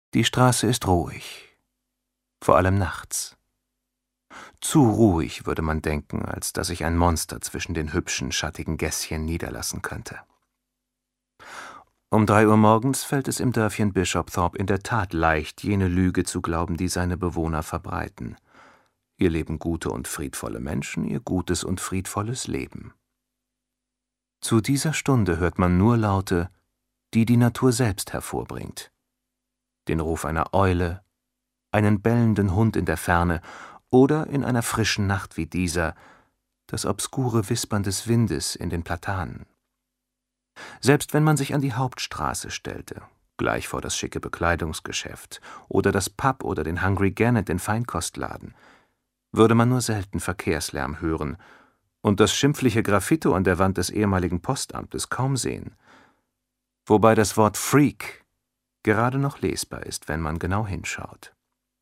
Die Straße ist ruhig, vor allem nachts. Zu ruhig, würde man denken, als dass sich ein Monster zwischen den hübschen, schattigen Gässchen niederlassen könnte. Um 3 Uhr morgens fällt es im Dörfchen Bishopthorpe in der Tat leicht, jene Lüge zu glauben, die seine Bewohner verbreiten. Hier leben gute und friedvolle Menschen, ihr gutes und friedvolles Leben. Zu dieser Stunde hört man nur Laute, die die Natur selbst hervorbringt. Den Ruf einer Eule, einen bellenden Hund in der Ferne oder in einer frischen Nacht wie dieser das obskure Wispern des Windes in den Platanen. Selbst wenn man sich an die Hauptstraße stellte, gleich vor das schicke Bekleidungsgeschäft oder das Pub oder den Hungry Gannet, den Feinkostladen, würde man nur selten Verkehrslärm hören und das schimpfliche Graffito an der Wand des ehemaligen Postamtes kaum sehen, wobei das Wort Freak gerade noch lesbar ist, wenn man genau hinschaut.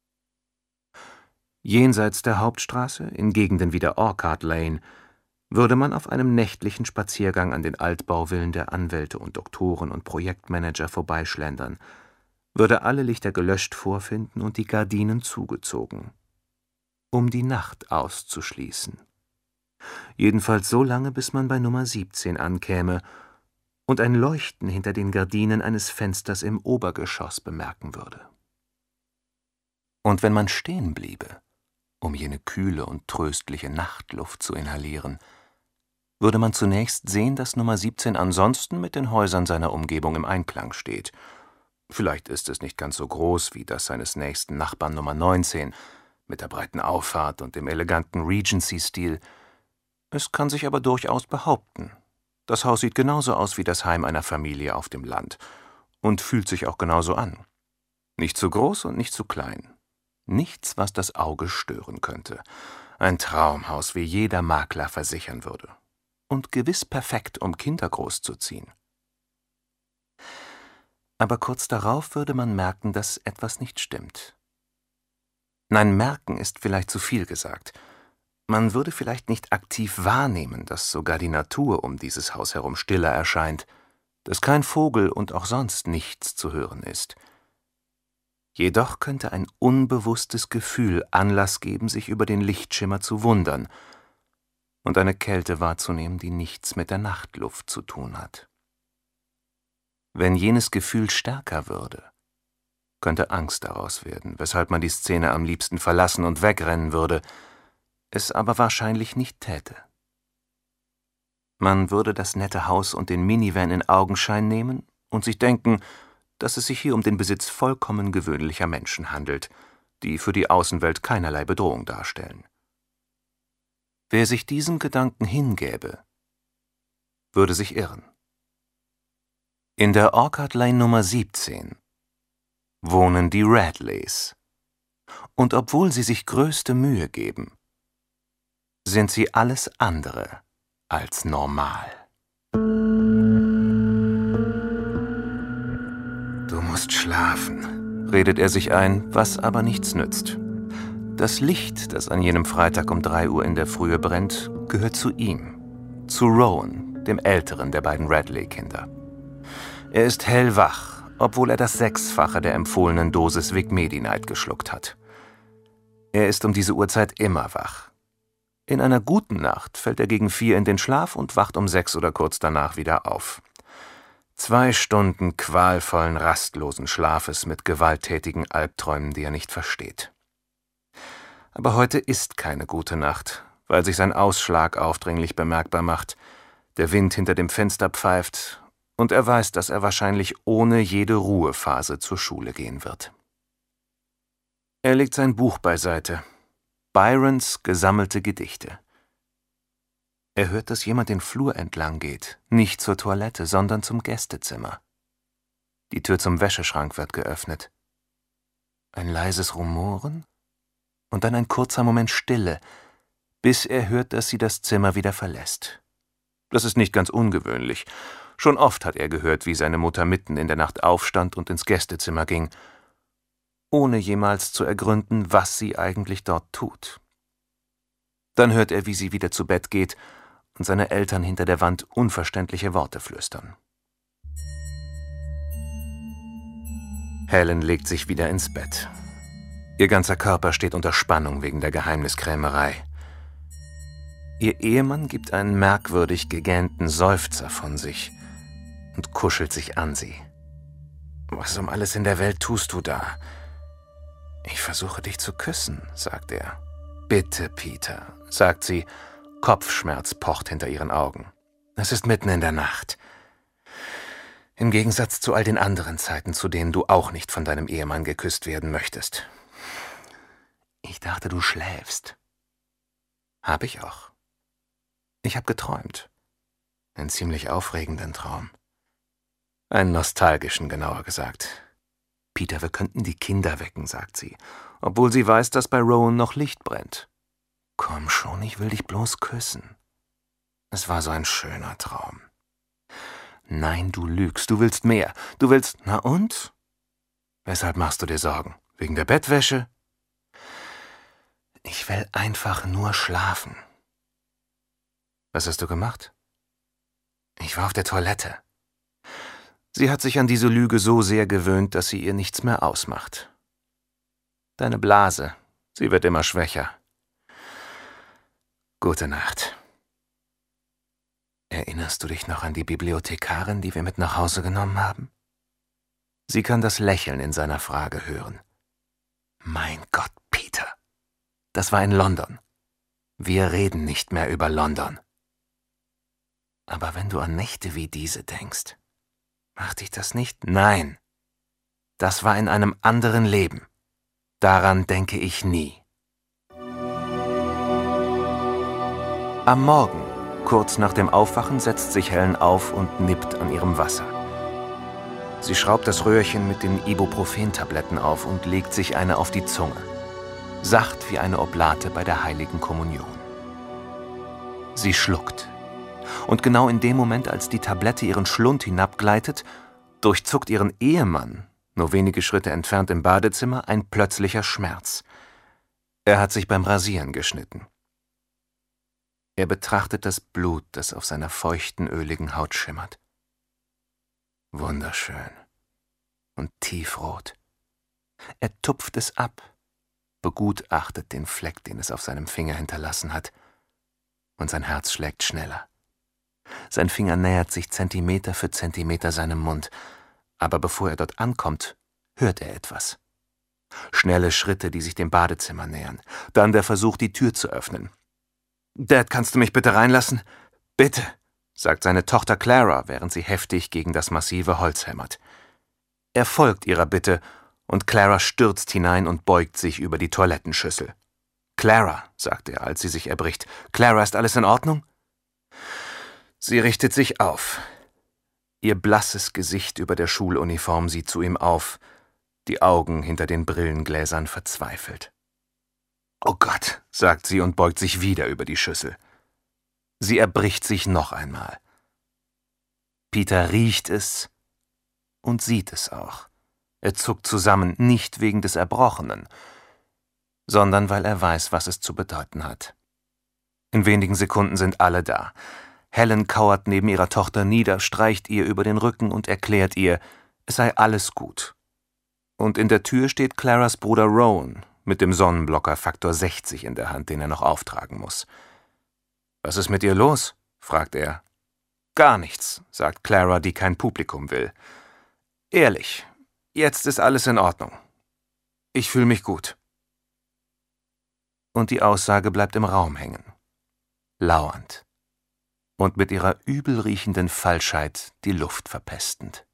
Jenseits der Hauptstraße, in Gegenden wie der Orchard Lane, würde man auf einem nächtlichen Spaziergang an den Altbauvillen der Anwälte und Doktoren und Projektmanager vorbeischlendern, würde alle Lichter gelöscht vorfinden und die Gardinen zugezogen, um die Nacht auszuschließen. Jedenfalls so lange, bis man bei Nummer 17 ankäme und ein Leuchten hinter den Gardinen eines Fensters im Obergeschoss bemerken würde. Und wenn man stehen bliebe, um jene kühle und tröstliche Nachtluft zu inhalieren, würde man zunächst sehen, dass Nummer 17 ansonsten mit den Häusern seiner Umgebung im Einklang steht. Vielleicht ist es nicht ganz so groß wie das seines nächsten Nachbarn Nummer 19, mit der breiten Auffahrt und dem eleganten Regency-Stil. Es kann sich aber durchaus behaupten. Das Haus sieht genauso aus wie das Heim einer Familie auf dem Land und fühlt sich auch genauso an. Nicht zu groß und nicht zu klein. Nichts, was das Auge stören könnte. Ein Traumhaus, wie jeder Makler versichern würde. Und gewiss perfekt, um Kinder großzuziehen. Aber kurz darauf würde man merken, dass etwas nicht stimmt. Nein, merken ist vielleicht zu viel gesagt. Man würde vielleicht nicht aktiv wahrnehmen, dass sogar die Natur um dieses Haus herum stiller erscheint, dass kein Vogel und auch sonst nichts zu hören ist. Jedoch könnte ein unbewusstes Gefühl Anlass geben, sich über den Lichtschimmer zu wundern und eine Kälte wahrzunehmen, die nichts mit der Nachtluft zu tun hat. Wenn jenes Gefühl stärker würde, könnte Angst daraus werden, weshalb man die Szene am liebsten verlassen und wegrennen würde, es aber wahrscheinlich nicht täte. Man würde das nette Haus und den Minivan in Augenschein nehmen und sich denken, dass es sich hier um den Besitz vollkommen gewöhnlicher Menschen handelt, die für die Außenwelt keinerlei Bedrohung darstellen. Wer sich diesem Gedanken hingäbe, würde sich irren. In der Orchard Lane Nummer 17 wohnen die Radleys. Und obwohl sie sich größte Mühe geben, sind sie alles andere als normal. Du musst schlafen, redet er sich ein, was aber nichts nützt. Das Licht, das an jenem Freitag um 3 Uhr in der Frühe brennt, gehört zu ihm, zu Rowan, dem älteren der beiden Radley-Kinder. Er ist hellwach, obwohl er das 6-fache der empfohlenen Dosis Vic Medi-Night geschluckt hat. Er ist um diese Uhrzeit immer wach. In einer guten Nacht fällt er gegen 4 in den Schlaf und wacht um 6 oder kurz danach wieder auf. 2 Stunden qualvollen, rastlosen Schlafes mit gewalttätigen Albträumen, die er nicht versteht. Aber heute ist keine gute Nacht, weil sich sein Ausschlag aufdringlich bemerkbar macht, der Wind hinter dem Fenster pfeift und er weiß, dass er wahrscheinlich ohne jede Ruhephase zur Schule gehen wird. Er legt sein Buch beiseite, Byrons gesammelte Gedichte. Er hört, dass jemand den Flur entlang geht, nicht zur Toilette, sondern zum Gästezimmer. Die Tür zum Wäscheschrank wird geöffnet. Ein leises Rumoren und dann ein kurzer Moment Stille, bis er hört, dass sie das Zimmer wieder verlässt. Das ist nicht ganz ungewöhnlich. Schon oft hat er gehört, wie seine Mutter mitten in der Nacht aufstand und ins Gästezimmer ging, ohne jemals zu ergründen, was sie eigentlich dort tut. Dann hört er, wie sie wieder zu Bett geht und seine Eltern hinter der Wand unverständliche Worte flüstern. Helen legt sich wieder ins Bett. Ihr ganzer Körper steht unter Spannung wegen der Geheimniskrämerei. Ihr Ehemann gibt einen merkwürdig gegähnten Seufzer von sich und kuschelt sich an sie. »Was um alles in der Welt tust du da?« »Ich versuche, dich zu küssen«, sagt er. »Bitte, Peter«, sagt sie. Kopfschmerz pocht hinter ihren Augen. Es ist mitten in der Nacht. Im Gegensatz zu all den anderen Zeiten, zu denen du auch nicht von deinem Ehemann geküsst werden möchtest. Ich dachte, du schläfst. Hab ich auch. Ich hab geträumt. Einen ziemlich aufregenden Traum. Einen nostalgischen, genauer gesagt. Peter, wir könnten die Kinder wecken, sagt sie, obwohl sie weiß, dass bei Rowan noch Licht brennt. Komm schon, ich will dich bloß küssen. Es war so ein schöner Traum. Nein, du lügst, du willst mehr. Du willst, na und? Weshalb machst du dir Sorgen? Wegen der Bettwäsche? Ich will einfach nur schlafen. Was hast du gemacht? Ich war auf der Toilette. Sie hat sich an diese Lüge so sehr gewöhnt, dass sie ihr nichts mehr ausmacht. Deine Blase, sie wird immer schwächer. Gute Nacht. Erinnerst du dich noch an die Bibliothekarin, die wir mit nach Hause genommen haben? Sie kann das Lächeln in seiner Frage hören. Mein Gott, Peter. Das war in London. Wir reden nicht mehr über London. Aber wenn du an Nächte wie diese denkst, macht dich das nicht? Nein. Das war in einem anderen Leben. Daran denke ich nie. Am Morgen, kurz nach dem Aufwachen, setzt sich Helen auf und nippt an ihrem Wasser. Sie schraubt das Röhrchen mit den Ibuprofen-Tabletten auf und legt sich eine auf die Zunge. Sacht wie eine Oblate bei der Heiligen Kommunion. Sie schluckt. Und genau in dem Moment, als die Tablette ihren Schlund hinabgleitet, durchzuckt ihren Ehemann, nur wenige Schritte entfernt im Badezimmer, ein plötzlicher Schmerz. Er hat sich beim Rasieren geschnitten. Er betrachtet das Blut, das auf seiner feuchten, öligen Haut schimmert. Wunderschön und tiefrot. Er tupft es ab, begutachtet den Fleck, den es auf seinem Finger hinterlassen hat, und sein Herz schlägt schneller. Sein Finger nähert sich Zentimeter für Zentimeter seinem Mund, aber bevor er dort ankommt, hört er etwas. Schnelle Schritte, die sich dem Badezimmer nähern, dann der Versuch, die Tür zu öffnen. »Dad, kannst du mich bitte reinlassen? Bitte«, sagt seine Tochter Clara, während sie heftig gegen das massive Holz hämmert. Er folgt ihrer Bitte, und Clara stürzt hinein und beugt sich über die Toilettenschüssel. »Clara«, sagt er, als sie sich erbricht, »Clara, ist alles in Ordnung?« Sie richtet sich auf. Ihr blasses Gesicht über der Schuluniform sieht zu ihm auf, die Augen hinter den Brillengläsern verzweifelt. »Oh Gott«, sagt sie und beugt sich wieder über die Schüssel. Sie erbricht sich noch einmal. Peter riecht es und sieht es auch. Er zuckt zusammen, nicht wegen des Erbrochenen, sondern weil er weiß, was es zu bedeuten hat. In wenigen Sekunden sind alle da. Helen kauert neben ihrer Tochter nieder, streicht ihr über den Rücken und erklärt ihr, es sei alles gut. Und in der Tür steht Claras Bruder Rowan mit dem Sonnenblocker Faktor 60 in der Hand, den er noch auftragen muss. »Was ist mit ihr los?« fragt er. »Gar nichts«, sagt Clara, die kein Publikum will. »Ehrlich, jetzt ist alles in Ordnung. Ich fühle mich gut.« Und die Aussage bleibt im Raum hängen. Lauernd. Und mit ihrer übel riechenden Falschheit die Luft verpestend.